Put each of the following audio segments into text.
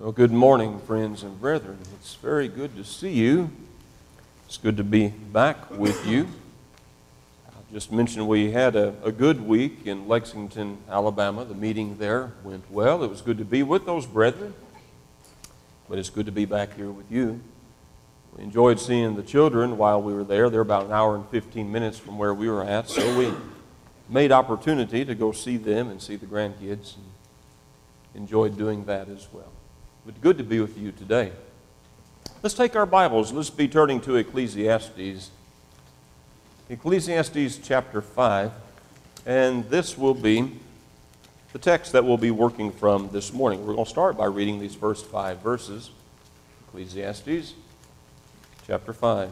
Well, good morning, friends and brethren. It's very good to see you. It's good to be back with you. I just mentioned we had a good week in Lexington, Alabama. The meeting there went well. It was good to be with those brethren, but it's good to be back here with you. We enjoyed seeing the children while we were there. They're about an hour and 15 minutes from where we were at, so we made opportunity to go see them and see the grandkids, and enjoyed doing that as well. But good to be with you today. Let's take our Bibles. Let's be turning to Ecclesiastes. Ecclesiastes chapter 5. And this will be the text that we'll be working from this morning. We're going to start by reading these first 5 verses. Ecclesiastes chapter 5.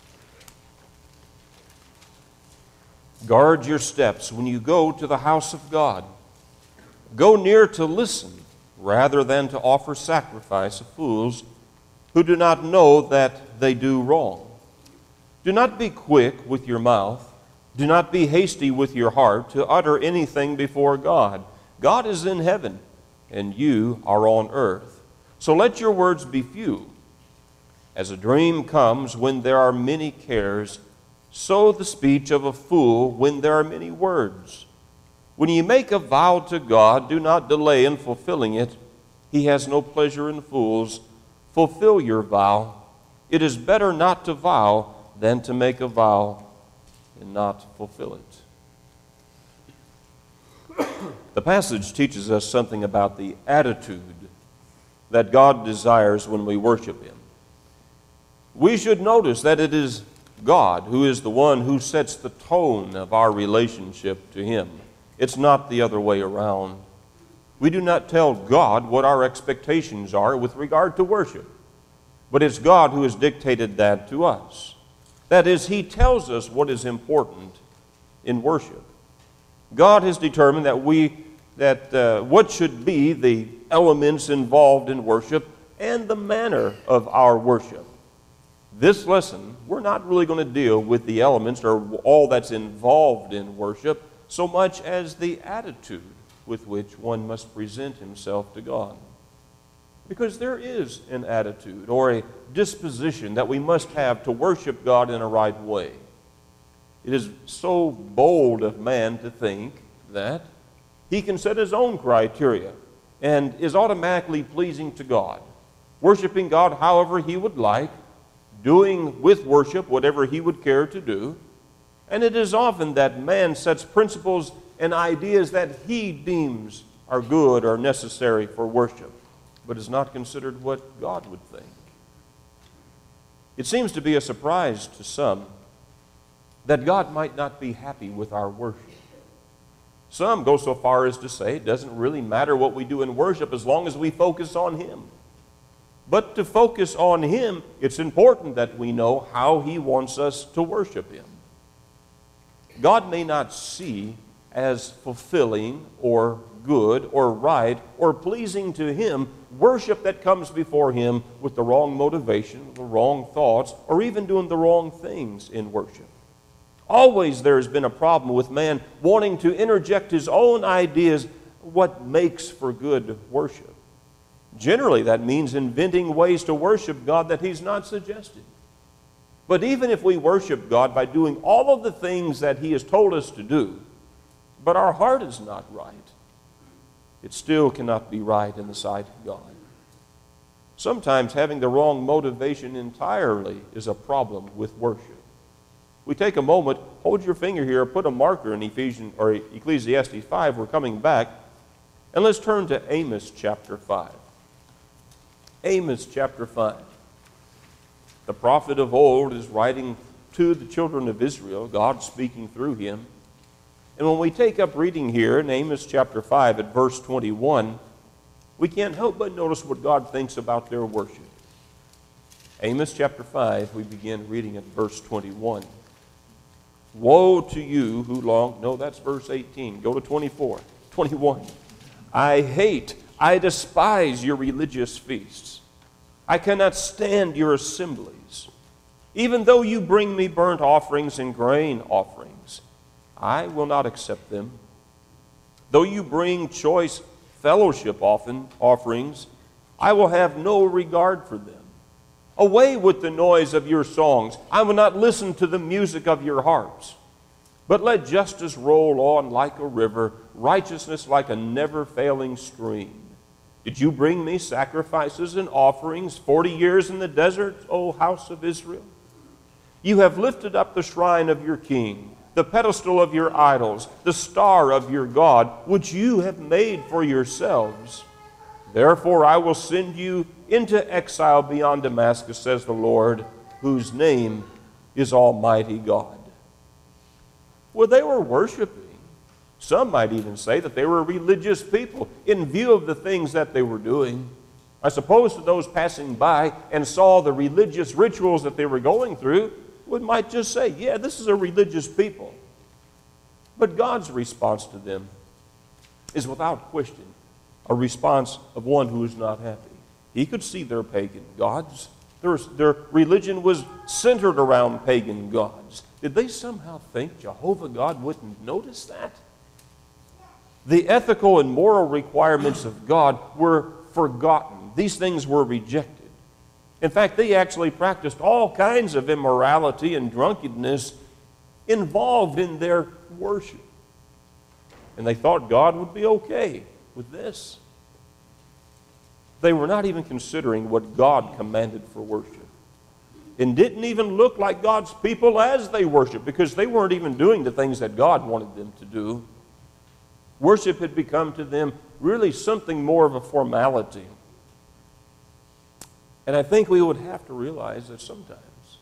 Guard your steps when you go to the house of God. Go near to listen, rather than to offer sacrifice of fools who do not know that they do wrong. Do not be quick with your mouth. Do not be hasty with your heart to utter anything before God. God is in heaven, and you are on earth. So let your words be few. As a dream comes when there are many cares, so the speech of a fool when there are many words. When you make a vow to God, do not delay in fulfilling it. He has no pleasure in fools. Fulfill your vow. It is better not to vow than to make a vow and not fulfill it. The passage teaches us something about the attitude that God desires when we worship Him. We should notice that it is God who is the one who sets the tone of our relationship to Him. It's not the other way around. We do not tell God what our expectations are with regard to worship, but it's God who has dictated that to us. That is, He tells us what is important in worship. God has determined that what should be the elements involved in worship and the manner of our worship. This lesson, we're not really going to deal with the elements or all that's involved in worship, so much as the attitude with which one must present himself to God. Because there is an attitude or a disposition that we must have to worship God in a right way. It is so bold of man to think that he can set his own criteria and is automatically pleasing to God, worshiping God however he would like, doing with worship whatever he would care to do. And it is often that man sets principles and ideas that he deems are good or necessary for worship, but is not considered what God would think. It seems to be a surprise to some that God might not be happy with our worship. Some go so far as to say it doesn't really matter what we do in worship as long as we focus on Him. But to focus on Him, it's important that we know how He wants us to worship Him. God may not see as fulfilling or good or right or pleasing to Him worship that comes before Him with the wrong motivation, the wrong thoughts, or even doing the wrong things in worship. Always there has been a problem with man wanting to interject his own ideas what makes for good worship. Generally that means inventing ways to worship God that He's not suggested. But even if we worship God by doing all of the things that He has told us to do, but our heart is not right, it still cannot be right in the sight of God. Sometimes having the wrong motivation entirely is a problem with worship. We take a moment, hold your finger here, put a marker in Ecclesiastes 5, we're coming back, and let's turn to Amos chapter 5. Amos chapter 5. The prophet of old is writing to the children of Israel, God speaking through him. And when we take up reading here in Amos chapter 5 at verse 21, we can't help but notice what God thinks about their worship. Amos chapter 5, we begin reading at verse 21. Woe to you who long... No, that's verse 18. Go to 24. 21. I despise your religious feasts. I cannot stand your assemblies. Even though you bring me burnt offerings and grain offerings, I will not accept them. Though you bring choice fellowship offerings, I will have no regard for them. Away with the noise of your songs. I will not listen to the music of your harps. But let justice roll on like a river, righteousness like a never-failing stream. Did you bring me sacrifices and offerings 40 years in the desert, O house of Israel? You have lifted up the shrine of your king, the pedestal of your idols, the star of your God, which you have made for yourselves. Therefore I will send you into exile beyond Damascus, says the Lord, whose name is Almighty God. Well, they were worshiping. Some might even say that they were religious people in view of the things that they were doing. I suppose to those passing by and saw the religious rituals that they were going through, we might just say, yeah, this is a religious people. But God's response to them is without question a response of one who is not happy. He could see their pagan gods. Their religion was centered around pagan gods. Did they somehow think Jehovah God wouldn't notice that? The ethical and moral requirements of God were forgotten. These things were rejected. In fact, they actually practiced all kinds of immorality and drunkenness involved in their worship. And they thought God would be okay with this. They were not even considering what God commanded for worship. And didn't even look like God's people as they worshiped, because they weren't even doing the things that God wanted them to do. Worship had become to them really something more of a formality. And I think we would have to realize that sometimes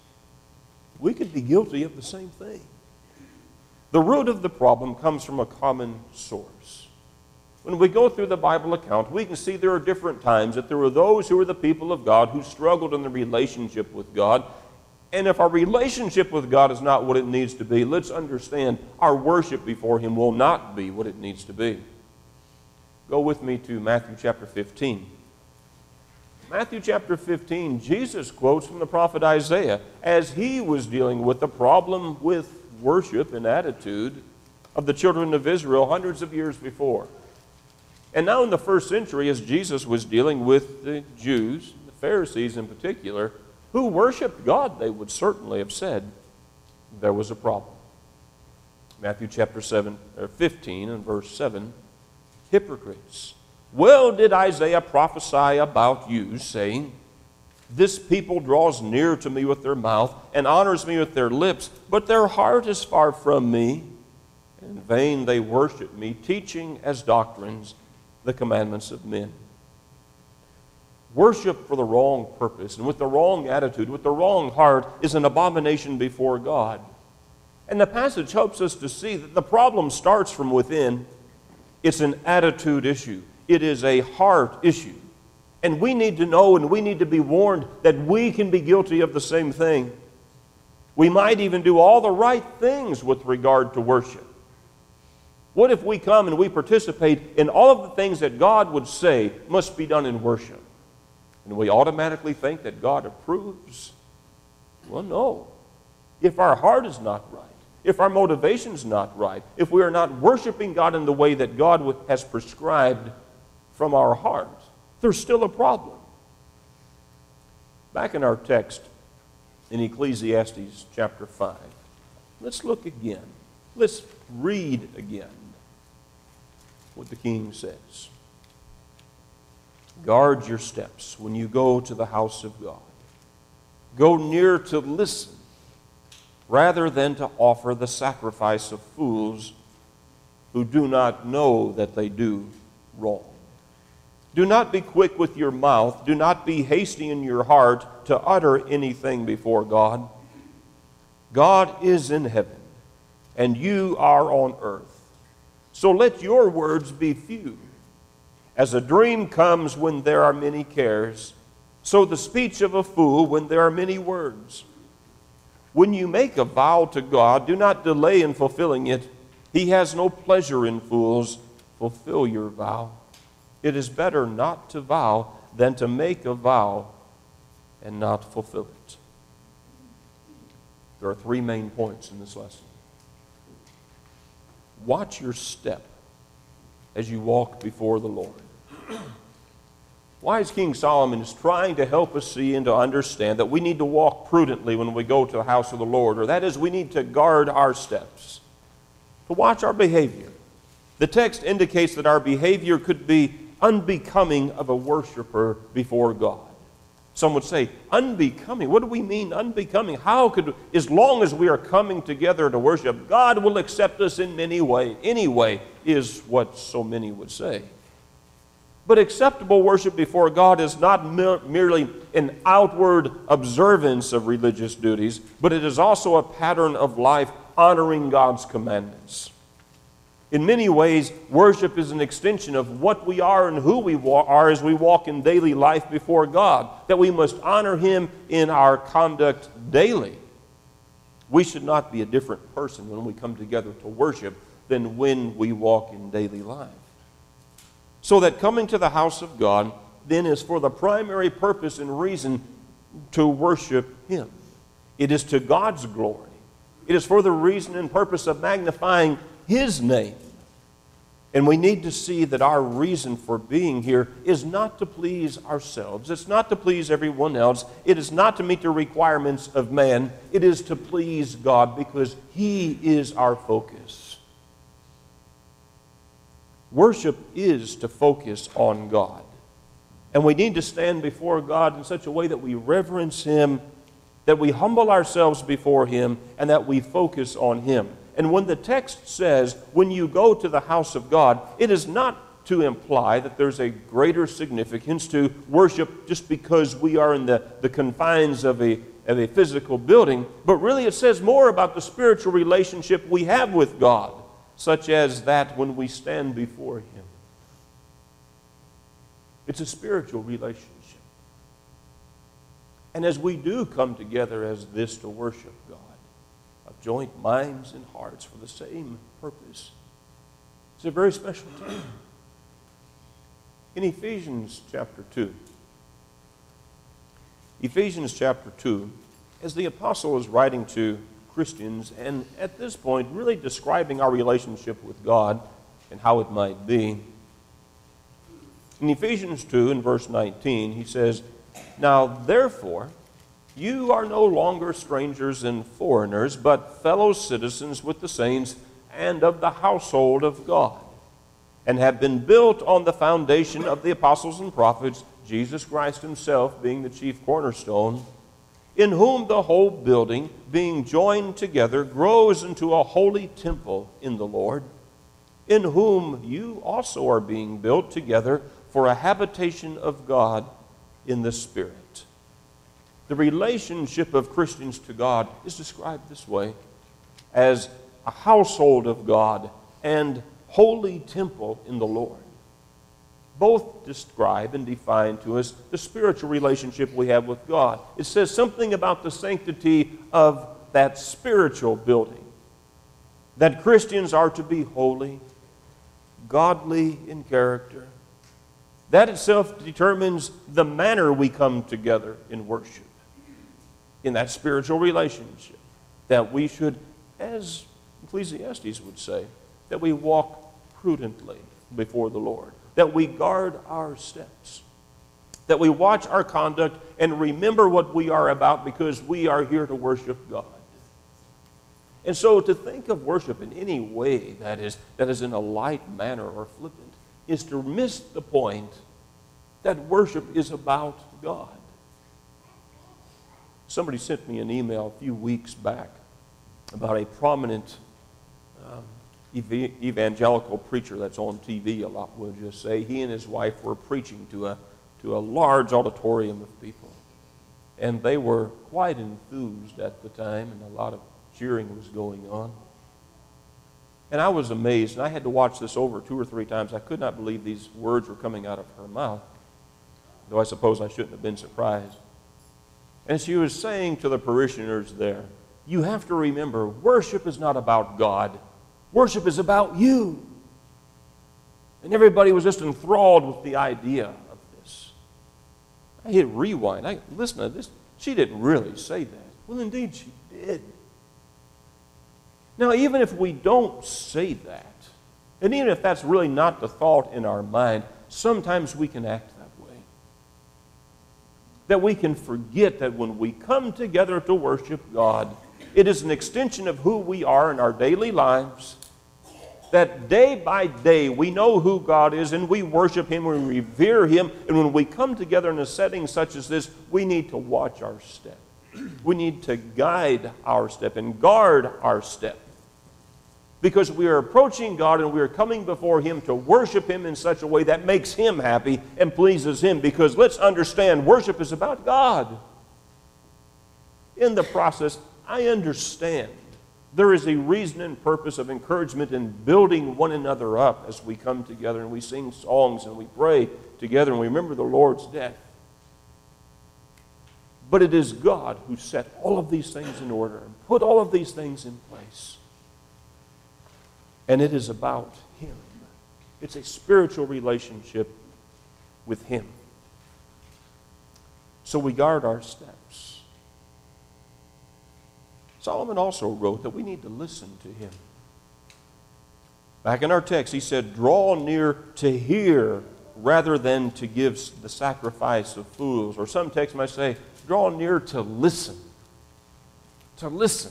we could be guilty of the same thing. The root of the problem comes from a common source. When we go through the Bible account, we can see there are different times that there were those who were the people of God who struggled in the relationship with God. And if our relationship with God is not what it needs to be, let's understand our worship before Him will not be what it needs to be. Go with me to Matthew chapter 15. Matthew chapter 15, Jesus quotes from the prophet Isaiah as he was dealing with the problem with worship and attitude of the children of Israel hundreds of years before. And now in the first century, as Jesus was dealing with the Jews, the Pharisees in particular, who worshiped God, they would certainly have said there was a problem. Matthew chapter 15 and verse 7, hypocrites. Well did Isaiah prophesy about you, saying, this people draws near to me with their mouth and honors me with their lips, but their heart is far from me. In vain they worship me, teaching as doctrines the commandments of men. Worship for the wrong purpose and with the wrong attitude, with the wrong heart, is an abomination before God. And the passage helps us to see that the problem starts from within. It's an attitude issue. It is a heart issue. And we need to know and we need to be warned that we can be guilty of the same thing. We might even do all the right things with regard to worship. What if we come and we participate in all of the things that God would say must be done in worship? And we automatically think that God approves? Well, no. If our heart is not right, if our motivation is not right, if we are not worshiping God in the way that God has prescribed from our heart, there's still a problem. Back in our text in Ecclesiastes chapter 5, let's look again. Let's read again what the king says. Guard your steps when you go to the house of God. Go near to listen rather than to offer the sacrifice of fools who do not know that they do wrong. Do not be quick with your mouth. Do not be hasty in your heart to utter anything before God. God is in heaven, and you are on earth. So let your words be few. As a dream comes when there are many cares, so the speech of a fool when there are many words. When you make a vow to God, do not delay in fulfilling it. He has no pleasure in fools. Fulfill your vow. It is better not to vow than to make a vow and not fulfill it. There are three main points in this lesson. Watch your step as you walk before the Lord. Wise King Solomon is trying to help us see and to understand that we need to walk prudently when we go to the house of the Lord, or that is, we need to guard our steps, to watch our behavior. The text indicates that our behavior could be unbecoming of a worshiper before God. Some would say, unbecoming? What do we mean, unbecoming? How could, as long as we are coming together to worship, God will accept us in many ways. Anyway, is what so many would say. But acceptable worship before God is not merely an outward observance of religious duties, but it is also a pattern of life honoring God's commandments. In many ways, worship is an extension of what we are and who we are as we walk in daily life before God, that we must honor Him in our conduct daily. We should not be a different person when we come together to worship than when we walk in daily life. So that coming to the house of God then is for the primary purpose and reason to worship Him. It is to God's glory. It is for the reason and purpose of magnifying His name. And we need to see that our reason for being here is not to please ourselves. It's not to please everyone else. It is not to meet the requirements of man. It is to please God because He is our focus. Worship is to focus on God. And we need to stand before God in such a way that we reverence Him, that we humble ourselves before Him, and that we focus on Him. And when the text says, when you go to the house of God, it is not to imply that there's a greater significance to worship just because we are in the confines of a physical building, but really it says more about the spiritual relationship we have with God, such as that when we stand before Him. It's a spiritual relationship. And as we do come together as this to worship God, of joint minds and hearts for the same purpose, it's a very special time. In Ephesians chapter 2, as the apostle is writing to Christians, and at this point really describing our relationship with God and how it might be, in Ephesians 2 in verse 19, he says, "Now therefore, you are no longer strangers and foreigners, but fellow citizens with the saints and of the household of God, and have been built on the foundation of the apostles and prophets, Jesus Christ Himself being the chief cornerstone, in whom the whole building, being joined together, grows into a holy temple in the Lord, in whom you also are being built together for a habitation of God in the Spirit." The relationship of Christians to God is described this way, as a household of God and holy temple in the Lord. Both describe and define to us the spiritual relationship we have with God. It says something about the sanctity of that spiritual building, that Christians are to be holy, godly in character. That itself determines the manner we come together in worship, in that spiritual relationship, that we should, as Ecclesiastes would say, that we walk prudently before the Lord, that we guard our steps, that we watch our conduct and remember what we are about because we are here to worship God. And so to think of worship in any way that is in a light manner or flippant is to miss the point that worship is about God. Somebody sent me an email a few weeks back about a prominent evangelical preacher that's on TV a lot, we'll just say. He and his wife were preaching to a large auditorium of people. And they were quite enthused at the time, and a lot of cheering was going on. And I was amazed, and I had to watch this over 2 or 3 times. I could not believe these words were coming out of her mouth, though I suppose I shouldn't have been surprised. And she was saying to the parishioners there, you have to remember, worship is not about God. Worship is about you. And everybody was just enthralled with the idea of this. I hit rewind. I listened to this. She didn't really say that. Well, indeed she did. Now, even if we don't say that, and even if that's really not the thought in our mind, sometimes we can act that way. that we can forget that when we come together to worship God, it is an extension of who we are in our daily lives, that day by day we know who God is and we worship Him, we revere Him, and when we come together in a setting such as this, we need to watch our step. We need to guide our step and guard our step, because we are approaching God and we are coming before Him to worship Him in such a way that makes Him happy and pleases Him, because let's understand, worship is about God. In the process, I understand there is a reason and purpose of encouragement in building one another up as we come together and we sing songs and we pray together and we remember the Lord's death. But it is God who set all of these things in order and put all of these things in place. And it is about Him. It's a spiritual relationship with Him. So we guard our steps. Solomon also wrote that we need to listen to Him. Back in our text, he said, draw near to hear rather than to give the sacrifice of fools. Or some texts might say, draw near to listen. To listen.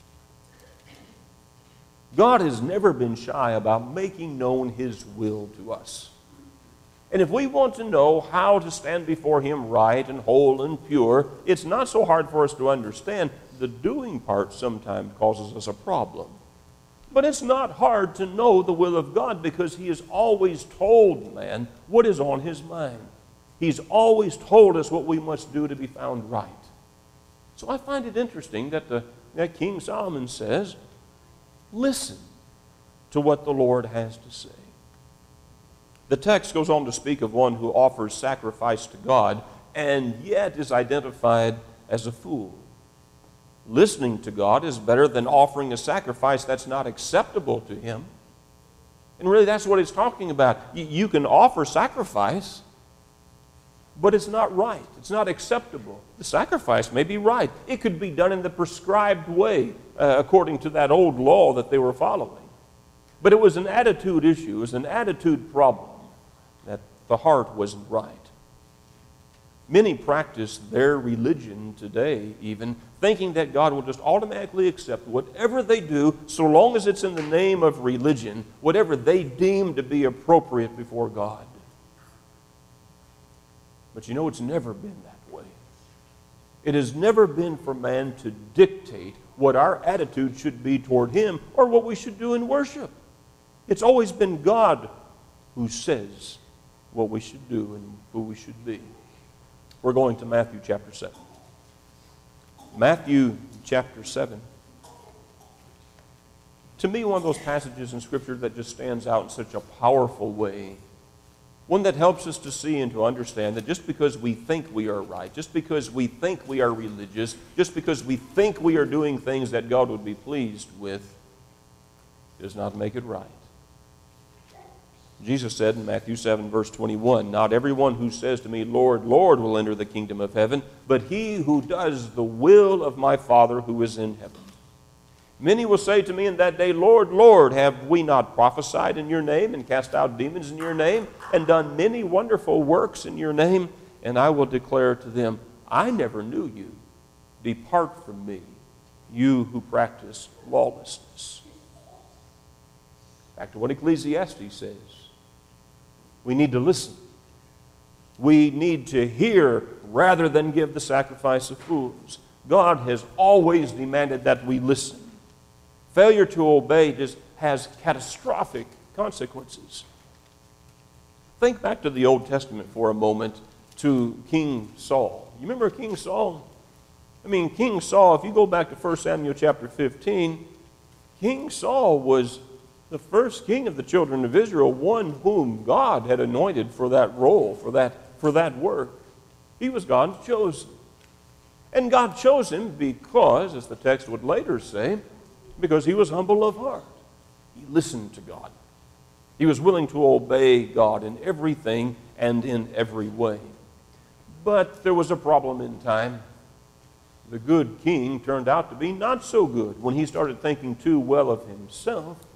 God has never been shy about making known His will to us. And if we want to know how to stand before Him right and whole and pure, it's not so hard for us to understand. The doing part sometimes causes us a problem. But it's not hard to know the will of God, because He has always told man what is on His mind. He's always told us what we must do to be found right. So I find it interesting that King Solomon says, listen to what the Lord has to say. The text goes on to speak of one who offers sacrifice to God and yet is identified as a fool. Listening to God is better than offering a sacrifice that's not acceptable to Him. And really that's what it's talking about. You can offer sacrifice, but it's not right. It's not acceptable. The sacrifice may be right. It could be done in the prescribed way, according to that old law that they were following. But it was an attitude issue. It was an attitude problem, that the heart wasn't right. Many practice their religion today, even thinking that God will just automatically accept whatever they do, so long as it's in the name of religion, whatever they deem to be appropriate before God. But you know, it's never been that way. It has never been for man to dictate what our attitude should be toward Him or what we should do in worship. It's always been God who says what we should do and who we should be. We're going to Matthew chapter 7. Matthew chapter 7. To me, one of those passages in Scripture that just stands out in such a powerful way. One that helps us to see and to understand that just because we think we are right, just because we think we are religious, just because we think we are doing things that God would be pleased with, does not make it right. Jesus said in Matthew 7, verse 21, not everyone who says to me, Lord, Lord, will enter the kingdom of heaven, but he who does the will of my Father who is in heaven. Many will say to me in that day, Lord, Lord, have we not prophesied in your name and cast out demons in your name and done many wonderful works in your name? And I will declare to them, I never knew you. Depart from me, you who practice lawlessness. Back to what Ecclesiastes says. We need to listen. We need to hear rather than give the sacrifice of fools. God has always demanded that we listen. Failure to obey just has catastrophic consequences. Think back to the Old Testament for a moment, to King Saul. You remember King Saul? King Saul, if you go back to 1 Samuel chapter 15, King Saul was the first king of the children of Israel, one whom God had anointed for that role, for that work. He was God's chosen. And God chose him because, as the text would later say, because he was humble of heart. He listened to God. He was willing to obey God in everything and in every way. But there was a problem in time. The good king turned out to be not so good when he started thinking too well of himself.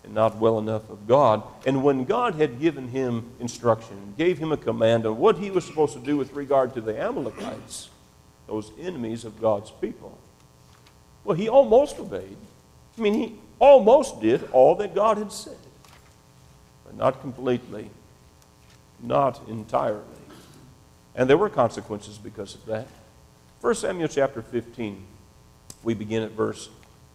and not well enough of God. And when God had given him instruction, gave him a command on what he was supposed to do with regard to the Amalekites, those enemies of God's people, well, he almost obeyed. I mean, he almost did all that God had said, but not completely, not entirely. And there were consequences because of that. 1 Samuel chapter 15, we begin at verse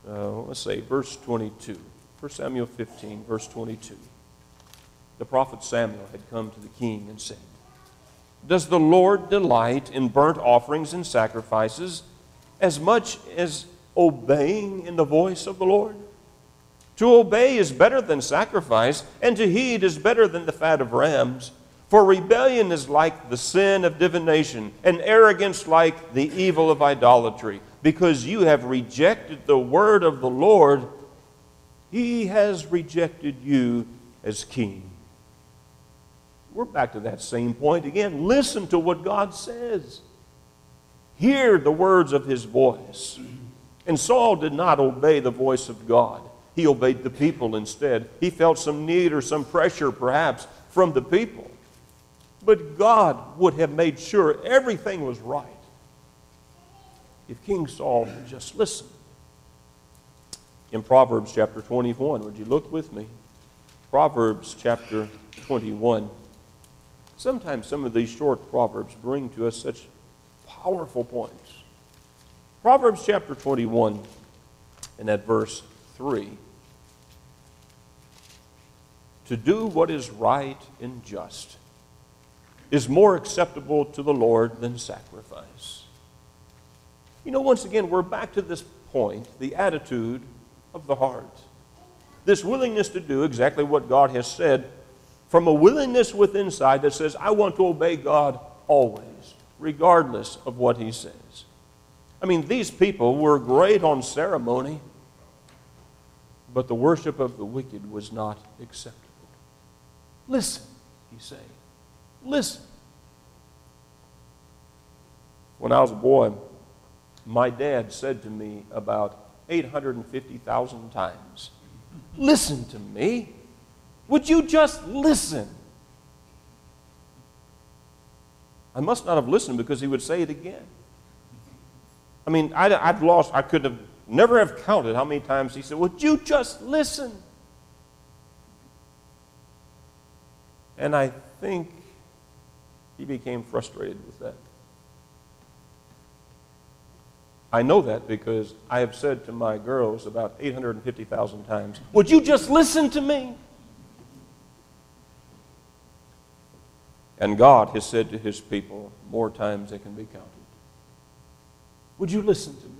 22. 1 Samuel 15, verse 22. The prophet Samuel had come to the king and said, "Does the Lord delight in burnt offerings and sacrifices as much as obeying in the voice of the Lord? To obey is better than sacrifice, and to heed is better than the fat of rams. For rebellion is like the sin of divination, and arrogance like the evil of idolatry. Because you have rejected the word of the Lord, he has rejected you as king." We're back to that same point again. Listen to what God says. Hear the words of his voice. And Saul did not obey the voice of God. He obeyed the people instead. He felt some need or some pressure perhaps from the people. But God would have made sure everything was right if King Saul would just listen. In Proverbs chapter 21, would you look with me? Proverbs chapter 21. Sometimes some of these short proverbs bring to us such powerful points. Proverbs chapter 21 and at verse 3. To do what is right and just is more acceptable to the Lord than sacrifice. You know, once again, we're back to this point, the attitude of the heart. This willingness to do exactly what God has said, from a willingness within inside that says, I want to obey God always, regardless of what he says. I mean, these people were great on ceremony, but the worship of the wicked was not acceptable. Listen, he's saying. Listen. When I was a boy, my dad said to me about 850,000 times, "Listen to me. Would you just listen?" I must not have listened because he would say it again. I mean, I could have never have counted how many times he said, "Would you just listen?" And I think he became frustrated with that. I know that because I have said to my girls about 850,000 times, "Would you just listen to me?" And God has said to his people more times than can be counted, "Would you listen to me?"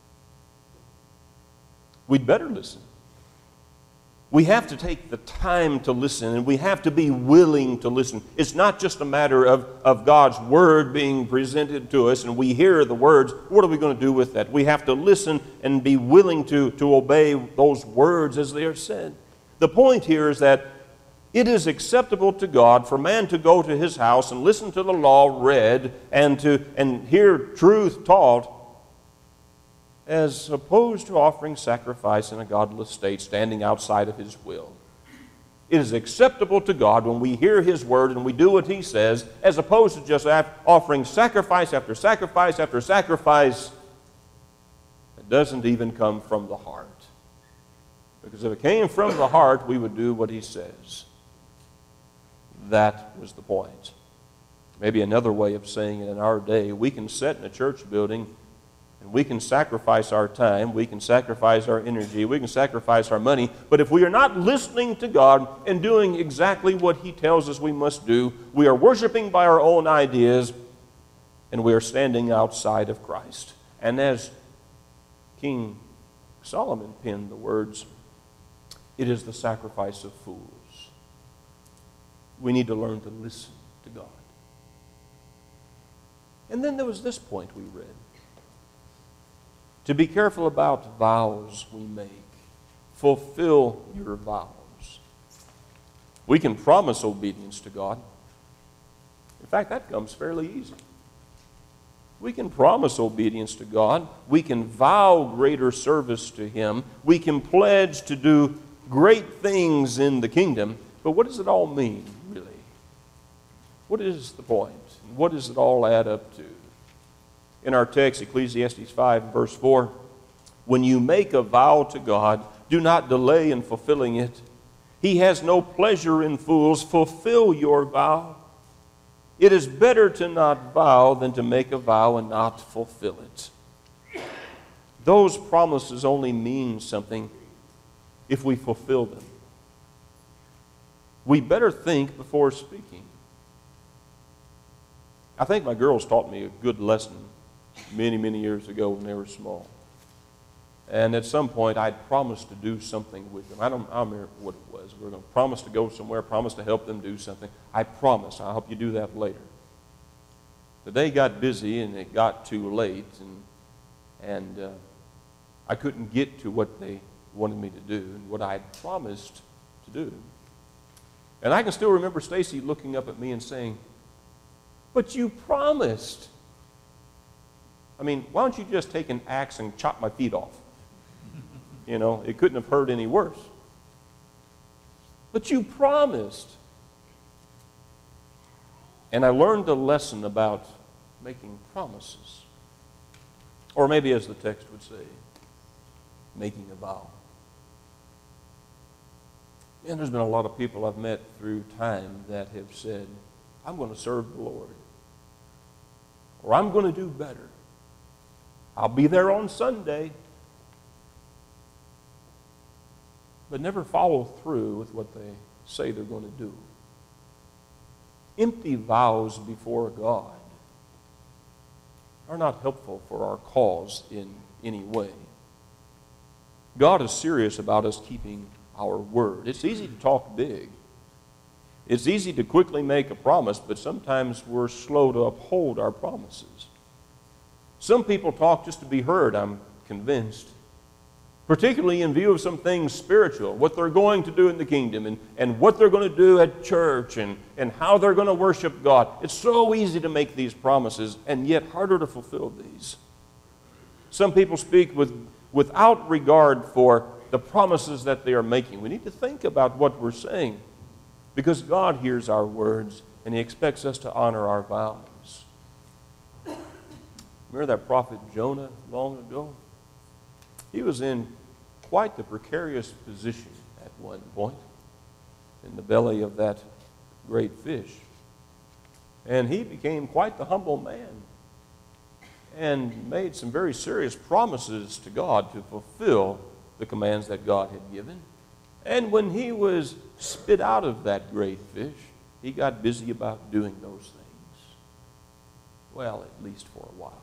We'd better listen. We have to take the time to listen, and we have to be willing to listen. It's not just a matter of God's word being presented to us, and we hear the words. What are we going to do with that? We have to listen and be willing to obey those words as they are said. The point here is that it is acceptable to God for man to go to his house and listen to the law read and hear truth taught, as opposed to offering sacrifice in a godless state, standing outside of his will. It is acceptable to God when we hear his word and we do what he says, as opposed to just offering sacrifice after sacrifice after sacrifice that doesn't even come from the heart. Because if it came from the heart, we would do what he says. That was the point. Maybe another way of saying it in our day, we can sit in a church building and we can sacrifice our time, we can sacrifice our energy, we can sacrifice our money, but if we are not listening to God and doing exactly what he tells us we must do, we are worshiping by our own ideas, and we are standing outside of Christ. And as King Solomon penned the words, it is the sacrifice of fools. We need to learn to listen to God. And then there was this point we read. To be careful about vows we make. Fulfill your vows. We can promise obedience to God. In fact, that comes fairly easy. We can promise obedience to God. We can vow greater service to him. We can pledge to do great things in the kingdom, but what does it all mean, really? What is the point? What does it all add up to? In our text, Ecclesiastes 5, verse 4, when you make a vow to God, do not delay in fulfilling it. He has no pleasure in fools. Fulfill your vow. It is better to not vow than to make a vow and not fulfill it. Those promises only mean something if we fulfill them. We better think before speaking. I think my girls taught me a good lesson many, many years ago when they were small. And at some point, I'd promised to do something with them. I don't remember what it was. We were going to promise to go somewhere, promise to help them do something. I promise. I'll help you do that later. The day got busy, and it got too late, and I couldn't get to what they wanted me to do and what I had promised to do. And I can still remember Stacy looking up at me and saying, "But you promised." I mean, why don't you just take an axe and chop my feet off? You know, it couldn't have hurt any worse. But you promised. And I learned a lesson about making promises. Or maybe, as the text would say, making a vow. And there's been a lot of people I've met through time that have said, I'm going to serve the Lord. Or I'm going to do better. I'll be there on Sunday. But never follow through with what they say they're going to do. Empty vows before God are not helpful for our cause in any way. God is serious about us keeping our word. It's easy to talk big. It's easy to quickly make a promise, but sometimes we're slow to uphold our promises. Some people talk just to be heard, I'm convinced. Particularly in view of some things spiritual, what they're going to do in the kingdom and what they're going to do at church and how they're going to worship God. It's so easy to make these promises and yet harder to fulfill these. Some people speak without regard for the promises that they are making. We need to think about what we're saying because God hears our words and He expects us to honor our vows. Remember that prophet Jonah long ago? He was in quite the precarious position at one point in the belly of that great fish. And he became quite the humble man and made some very serious promises to God to fulfill the commands that God had given. And when he was spit out of that great fish, he got busy about doing those things. Well, at least for a while.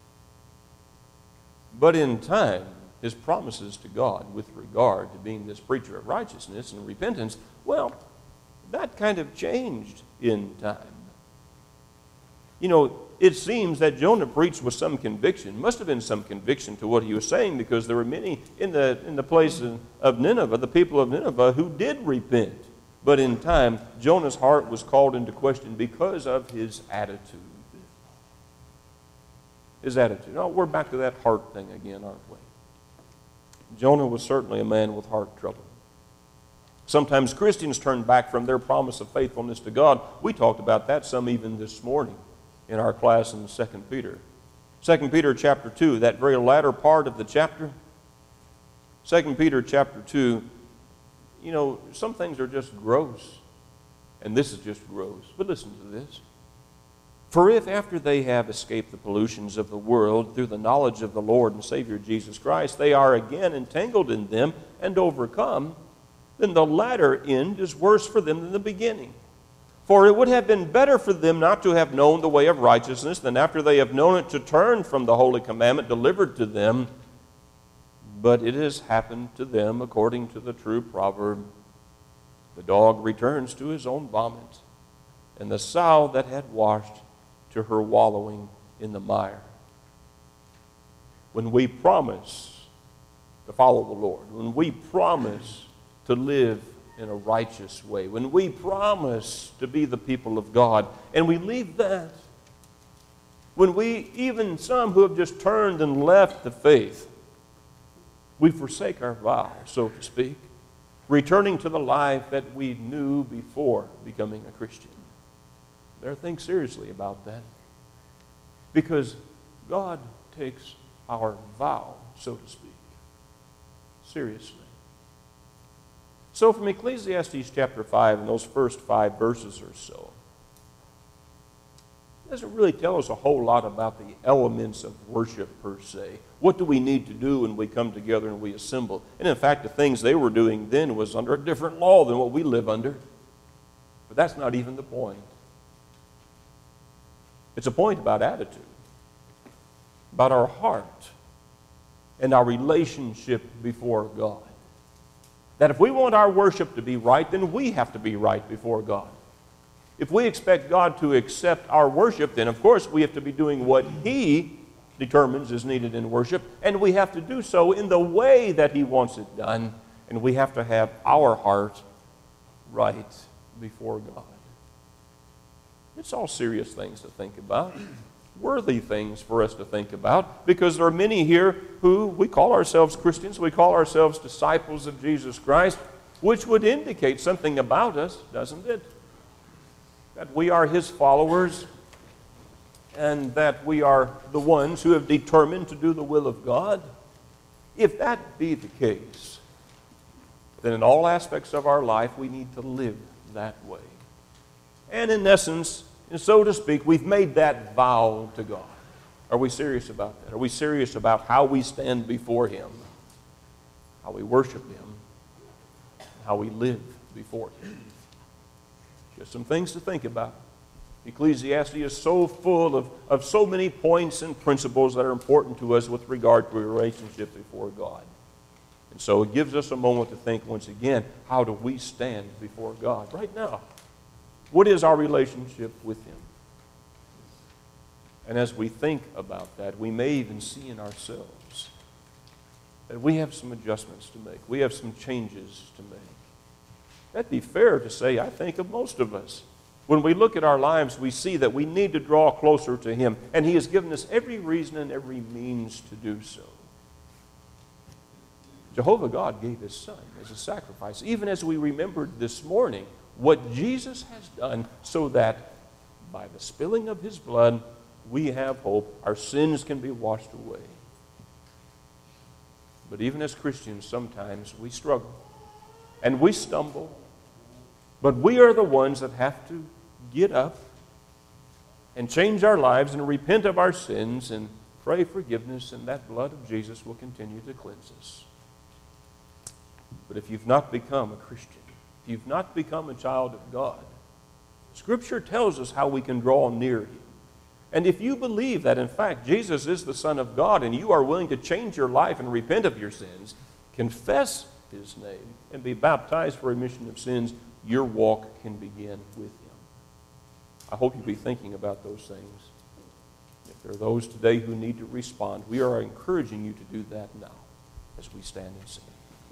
But in time, his promises to God with regard to being this preacher of righteousness and repentance, well, that kind of changed in time. You know, it seems that Jonah preached with some conviction. Must have been some conviction to what he was saying because there were many in the place of Nineveh, the people of Nineveh, who did repent. But in time, Jonah's heart was called into question because of his attitude. His attitude. Oh, we're back to that heart thing again, aren't we? Jonah was certainly a man with heart trouble. Sometimes Christians turn back from their promise of faithfulness to God. We talked about that some even this morning in our class in 2 Peter. 2 Peter chapter 2, that very latter part of the chapter. 2 Peter chapter 2, you know, some things are just gross. And this is just gross. But listen to this. For if after they have escaped the pollutions of the world through the knowledge of the Lord and Savior Jesus Christ, they are again entangled in them and overcome, then the latter end is worse for them than the beginning. For it would have been better for them not to have known the way of righteousness than after they have known it to turn from the holy commandment delivered to them. But it has happened to them according to the true proverb, the dog returns to his own vomit, and the sow that had washed to her wallowing in the mire. When we promise to follow the Lord, when we promise to live in a righteous way, when we promise to be the people of God, and we leave that, when we, even some who have just turned and left the faith, we forsake our vow, so to speak, returning to the life that we knew before becoming a Christian. Better think seriously about that. Because God takes our vow, so to speak, seriously. So from Ecclesiastes chapter 5 and those first 5 verses or so, it doesn't really tell us a whole lot about the elements of worship per se. What do we need to do when we come together and we assemble? And in fact, the things they were doing then was under a different law than what we live under. But that's not even the point. It's a point about attitude, about our heart, and our relationship before God. That if we want our worship to be right, then we have to be right before God. If we expect God to accept our worship, then of course we have to be doing what He determines is needed in worship, and we have to do so in the way that He wants it done, and we have to have our heart right before God. It's all serious things to think about, worthy things for us to think about, because there are many here who we call ourselves Christians, we call ourselves disciples of Jesus Christ, which would indicate something about us, doesn't it? That we are His followers, and that we are the ones who have determined to do the will of God. If that be the case, then in all aspects of our life we need to live that way. And in essence, and so to speak, we've made that vow to God. Are we serious about that? Are we serious about how we stand before Him, how we worship Him, how we live before Him? Just some things to think about. Ecclesiastes is so full of so many points and principles that are important to us with regard to a relationship before God. And so it gives us a moment to think once again, how do we stand before God right now? What is our relationship with Him? And as we think about that, we may even see in ourselves that we have some adjustments to make. We have some changes to make. That'd be fair to say, I think, of most of us. When we look at our lives, we see that we need to draw closer to Him, and He has given us every reason and every means to do so. Jehovah God gave His Son as a sacrifice, even as we remembered this morning what Jesus has done, so that by the spilling of His blood, we have hope. Our sins can be washed away. But even as Christians, sometimes we struggle and we stumble. But we are the ones that have to get up and change our lives and repent of our sins and pray forgiveness, and that blood of Jesus will continue to cleanse us. But if you've not become a Christian, if you've not become a child of God, Scripture tells us how we can draw near Him. And if you believe that, in fact, Jesus is the Son of God, and you are willing to change your life and repent of your sins, confess His name, and be baptized for remission of sins, your walk can begin with Him. I hope you'll be thinking about those things. If there are those today who need to respond, we are encouraging you to do that now as we stand and sing.